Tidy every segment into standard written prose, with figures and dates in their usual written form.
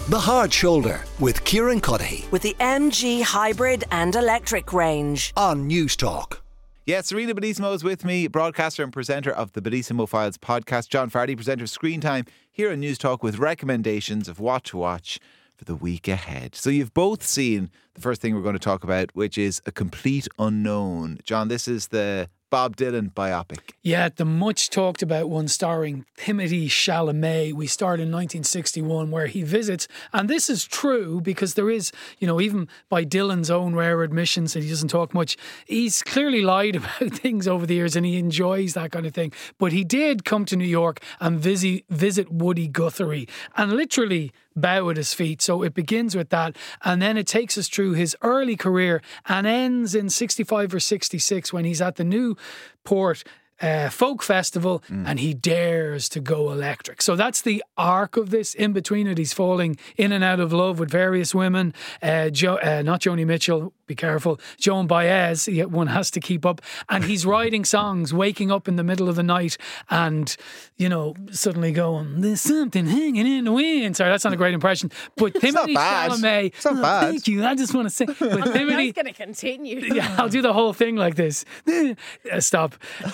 The Hard Shoulder with Kieran Cuddihy with the MG Hybrid and Electric range on News Talk. Yeah, Serena Bellissimo is with me, broadcaster and presenter of the Bellissimo Files podcast. John Fardy, presenter of Screen Time, here on News Talk with recommendations of what to watch for the week ahead. So you've both seen the first thing we're going to talk about, which is A Complete Unknown. John, this is the Bob Dylan biopic. Yeah, the much talked about one starring Timothée Chalamet. We start in 1961 where he visits, and this is true because there is, even by Dylan's own rare admissions that he doesn't talk much, he's clearly lied about things over the years and he enjoys that kind of thing. But he did come to New York and visit Woody Guthrie and literally bow at his feet. So it begins with that, and then it takes us through his early career and ends in 65 or 66 when he's at the Newport folk festival and he dares to go electric. So that's the arc of this. In between it, he's falling in and out of love with various women. Not Joni Mitchell, be careful, Joan Baez, one has to keep up, and he's writing songs, waking up in the middle of the night and suddenly going, there's something hanging in the wind. Sorry, that's not a great impression, but Timothée Chalamet, it's not bad. Thank you, I just want to say, but Timothée, going to continue. Yeah, I'll do the whole thing like this. Stop.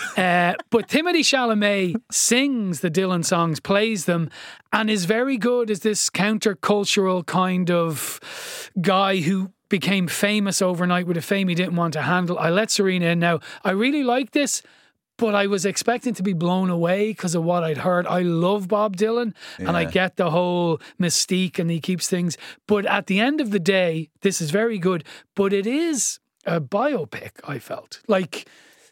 But Timothée Chalamet sings the Dylan songs, plays them, and is very good as this countercultural kind of guy who became famous overnight with a fame he didn't want to handle. I let Serena in now. I really like this, but I was expecting to be blown away because of what I'd heard. I love Bob Dylan and I get the whole mystique and he keeps things. But at the end of the day, this is very good, but it is a biopic, I felt. Like,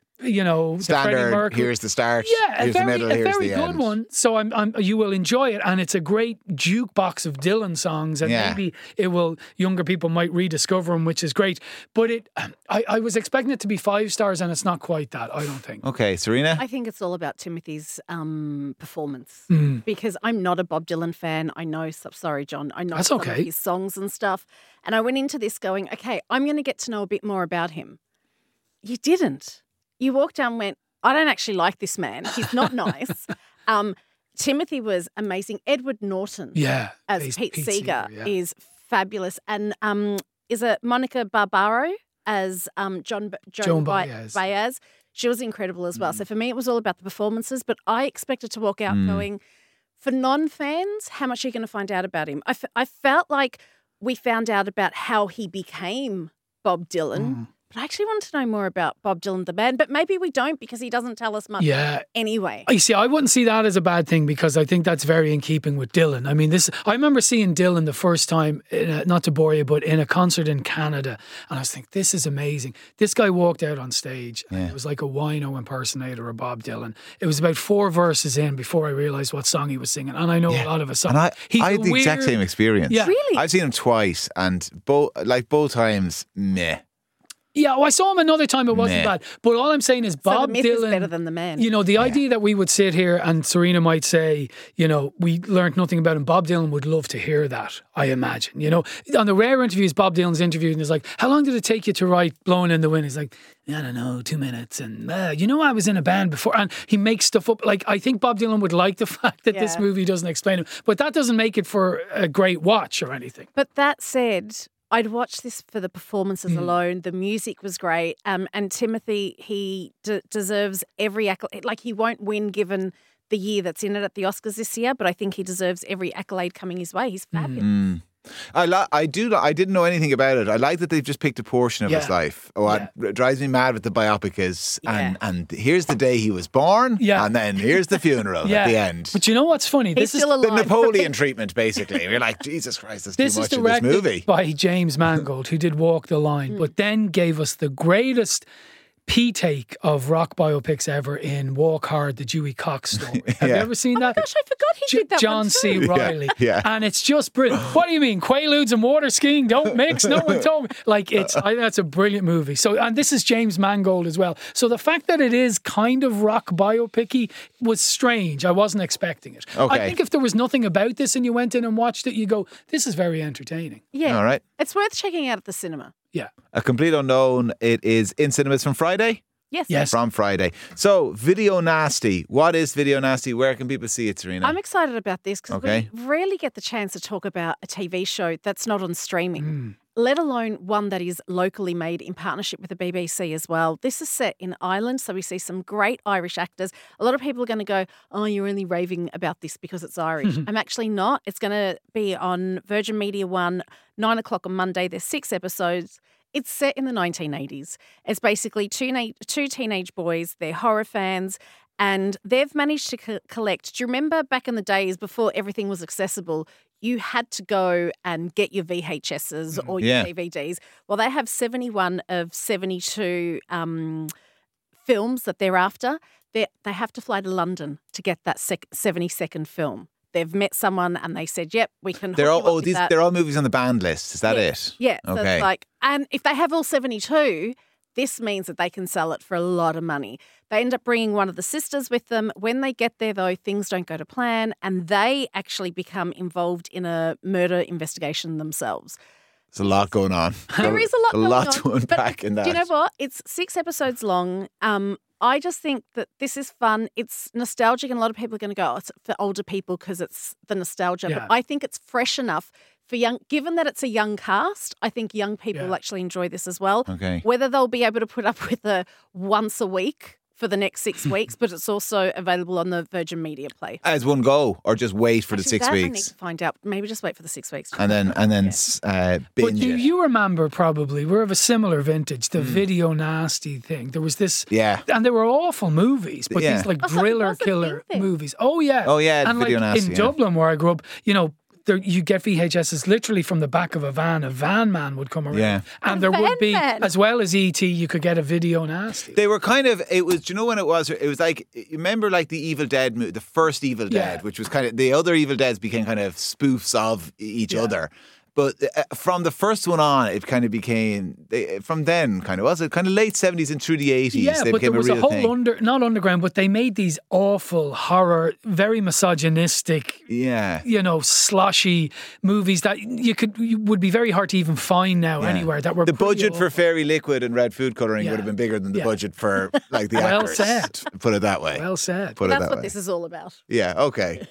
standard, here's the start, here's the middle, here's the end. A very good one. So you will enjoy it, and it's a great jukebox of Dylan songs, and maybe younger people might rediscover them, which is great. But I was expecting it to be 5 stars, and it's not quite that, I don't think. Okay, Serena? I think it's all about Timothy's performance, because I'm not a Bob Dylan fan. I know, sorry, John, I know some of his songs and stuff, and I went into this going, okay, I'm going to get to know a bit more about him. You didn't. You walked down and went, I don't actually like this man. He's not nice. Timothy was amazing. Edward Norton as Pete Seeger is fabulous. And is it Monica Barbaro as Joan Baez? She was incredible as well. So for me, it was all about the performances, but I expected to walk out going, for non-fans, how much are you going to find out about him? I felt like we found out about how he became Bob Dylan. But I actually want to know more about Bob Dylan, the band. But maybe we don't because he doesn't tell us much anyway. You see, I wouldn't see that as a bad thing because I think that's very in keeping with Dylan. I mean, I remember seeing Dylan the first time, not to bore you, but in a concert in Canada. And I was thinking, this is amazing. This guy walked out on stage and it was like a wino impersonator of Bob Dylan. It was about 4 verses in before I realised what song he was singing. And I know a lot of his songs. And I had the exact same experience. Yeah. Really? I've seen him twice and both times, meh. Yeah, well, I saw him another time. It wasn't bad. But all I'm saying is Bob the myth Dylan is better than the man. The idea that we would sit here and Serena might say, we learned nothing about him. Bob Dylan would love to hear that, I imagine. On the rare interviews, Bob Dylan's interviewed and he's like, how long did it take you to write Blowing in the Wind? He's like, I don't know, 2 minutes. And, I was in a band before. And he makes stuff up. Like, I think Bob Dylan would like the fact that this movie doesn't explain him. But that doesn't make it for a great watch or anything. But that said, I'd watch this for the performances alone. The music was great. And Timothy, he deserves every accolade. Like, he won't win given the year that's in it at the Oscars this year, but I think he deserves every accolade coming his way. He's fabulous. I didn't know anything about it. I like that they've just picked a portion of his life. What drives me mad with the biopic is, and here's the day he was born, and then here's the funeral at the end. But you know what's funny? He's still alive. The Napoleon treatment, basically. You're like, Jesus Christ, that's too much of this movie. By James Mangold, who did Walk the Line, but then gave us the greatest P-take of rock biopics ever in Walk Hard, the Dewey Cox story. Have you ever seen that? Oh my gosh, I forgot he did that John one too. C. Reilly. And it's just brilliant. Oh. What do you mean? Quaaludes and water skiing don't mix? No one told me. Like, I think that's a brilliant movie. So, and this is James Mangold as well. So the fact that it is kind of rock biopic-y was strange. I wasn't expecting it. Okay. I think if there was nothing about this and you went in and watched it, you go, this is very entertaining. Yeah. All right. It's worth checking out at the cinema. Yeah. A Complete Unknown. It is in cinemas from Friday. Yes. From Friday. So, Video Nasty. What is Video Nasty? Where can people see it, Serena? I'm excited about this because we rarely get the chance to talk about a TV show that's not on streaming, let alone one that is locally made in partnership with the BBC as well. This is set in Ireland, so we see some great Irish actors. A lot of people are going to go, oh, you're only raving about this because it's Irish. I'm actually not. It's going to be on Virgin Media 1, 9 o'clock on Monday. There's 6 episodes. It's set in the 1980s. It's basically two teenage boys. They're horror fans, and they've managed to collect. Do you remember back in the days before everything was accessible, you had to go and get your VHSs or your DVDs? Well, they have 71 of 72 films that they're after. They have to fly to London to get that 70-second film. They've met someone and they said, "Yep, we can." They're all movies on the banned list. Is that it? Yeah. Okay. So it's like, and if they have all 72, this means that they can sell it for a lot of money. They end up bringing one of the sisters with them. When they get there, though, things don't go to plan, and they actually become involved in a murder investigation themselves. There's a lot going on. There is a lot to unpack in that. Do you know what? It's 6 episodes long. I just think that this is fun. It's nostalgic, and a lot of people are going to go, oh, it's for older people because it's the nostalgia. But I think it's fresh enough for given that it's a young cast, I think young people will actually enjoy this as well. Okay. Whether they'll be able to put up with a once a week for the next 6 weeks, but it's also available on the Virgin Media Play. As one go, or just wait for the 6 weeks? I need to find out. Maybe just wait for the 6 weeks. And then binge but it. You remember probably, we're of a similar vintage, the Video Nasty thing. There was this, and they were awful movies, but these like driller killer movies. Oh yeah, and Video like Nasty, in Dublin where I grew up, you know, you get VHSs literally from the back of a van. A van man would come around, and there would be, as well as ET, you could get a Video Nasty. They were kind of. It was. Do you know when it was? It was like, you remember like the Evil Dead movie, the first Evil Dead, which was kind of, the other Evil Deads became kind of spoofs of each other. But from the first one on, it kind of became, from then, kind of, was it kind of late 70s and through the 80s? Yeah, they but there became was a a real whole thing. not underground, but they made these awful horror, very misogynistic, you know, sloshy movies that would be very hard to even find now anywhere. That were the budget for Fairy Liquid and red food colouring would have been bigger than the budget for like the actors. Well said. Put it that way. Well said. That's what this is all about. Yeah, okay.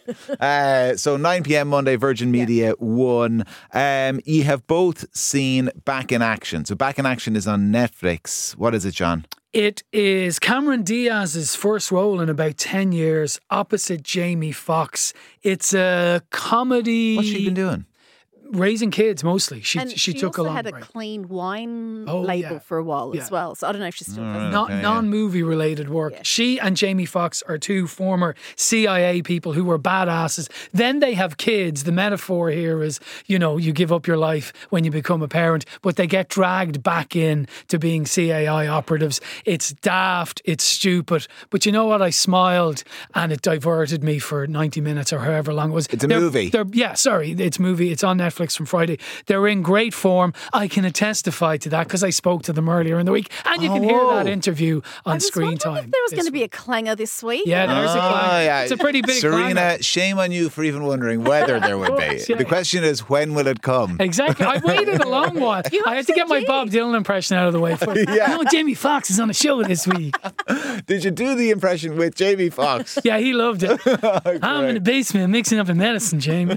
So 9 p.m. Monday, Virgin Media 1. You have both seen Back in Action. So Back in Action is on Netflix. What is it, John? It is Cameron Diaz's first role in about 10 years opposite Jamie Foxx. It's a comedy. What's she been doing? Raising kids mostly. She took a long break. She also had a clean wine label for a while as well. So I don't know if she still does. Non-movie related work. Yeah. She and Jamie Foxx are two former CIA people who were badasses. Then they have kids. The metaphor here is, you know, you give up your life when you become a parent, but they get dragged back in to being CAI operatives. It's daft. It's stupid. But you know what? I smiled and it diverted me for 90 minutes or however long it was. It's a movie. It's movie. It's on Netflix from Friday. They're in great form. I can testify to that because I spoke to them earlier in the week, and you can hear that interview on Screen Time. If there was going to be a clanger this week. Yeah, there's a clanger. Yeah. It's a pretty big Serena, clanger. shame on you for even wondering whether there would be. The question is, when will it come? Exactly. I waited a long while. I had to get my Bob Dylan impression out of the way first. No, Jamie Foxx is on the show this week. Did you do the impression with Jamie Foxx? Yeah, he loved it. I'm in the basement mixing up the medicine, Jamie.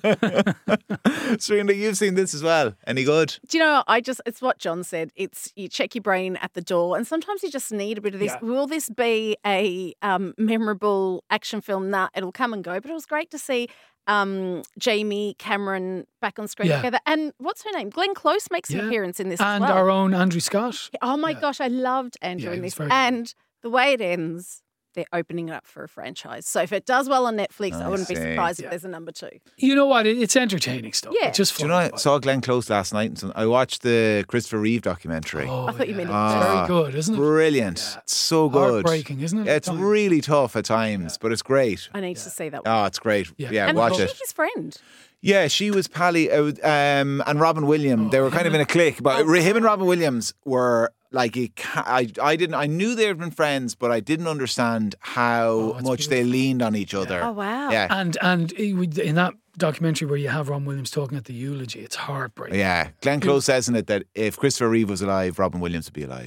Serena, you've seen this as well. Any good? Do you know, it's what John said. It's, you check your brain at the door, and sometimes you just need a bit of this. Yeah. Will this be a memorable action film? Nah, it'll come and go. But it was great to see Jamie, Cameron back on screen together. And what's her name? Glenn Close makes an appearance in this as well. And our own Andrew Scott. Oh my gosh, I loved Andrew in this. And the way it ends, they're opening it up for a franchise. So if it does well on Netflix, I wouldn't be surprised if there's a number 2. You know what? It's entertaining stuff. Yeah. It's just fun. Do you know, I saw Glenn Close last night. And I watched the Christopher Reeve documentary. Oh, I thought you meant it. It's very good, isn't it? Brilliant. Yeah. It's so good. Heartbreaking, isn't it? It's really tough at times, but it's great. I need to see that one. Oh, it's great. Yeah, and watch it. His friend. Yeah, she was Pally and Robin Williams. They were kind of in a clique, but him and Robin Williams were like, I knew they had been friends, but I didn't understand how much they leaned on each other. Oh wow! Yeah, and in that documentary where you have Robin Williams talking at the eulogy, it's heartbreaking. Yeah, Glenn Close says in it that if Christopher Reeve was alive, Robin Williams would be alive.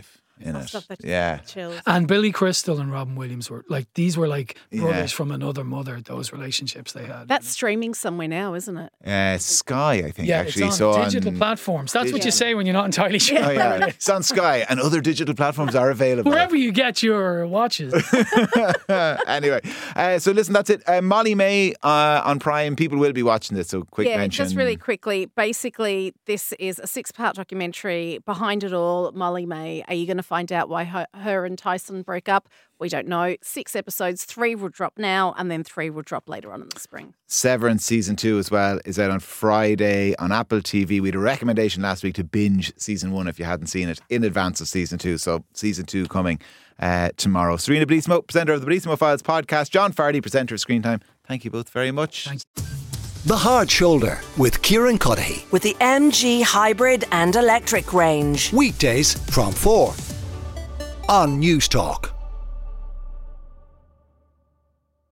in it. Stuff that just Yeah. chills. And Billy Crystal and Robin Williams were like, these were like brothers from another mother, those relationships they had. That's streaming somewhere now, isn't it? Sky, I think, yeah, actually. it's on digital platforms. That's what you say when you're not entirely sure. Oh, yeah. It's on Sky, and other digital platforms are available. Wherever you get your watches. Anyway, so listen, that's it. Molly May on Prime. People will be watching this, so quick mention. Just really quickly. Basically, this is a 6-part documentary. Behind it all, Molly May. Are you going to find out why her and Tyson broke up? We don't know. 6 episodes, 3 will drop now, and then 3 will drop later on in the spring. Severance Season 2 as well is out on Friday on Apple TV. We had a recommendation last week to binge Season 1 if you hadn't seen it in advance of Season 2. So Season 2 coming tomorrow. Serena Bellissimo, presenter of the Bellissimo Files podcast. John Fardy, presenter of Screen Time. Thank you both very much. Thanks. The Hard Shoulder with Kieran Cuddihy. With the MG hybrid and electric range. Weekdays from 4 on News Talk.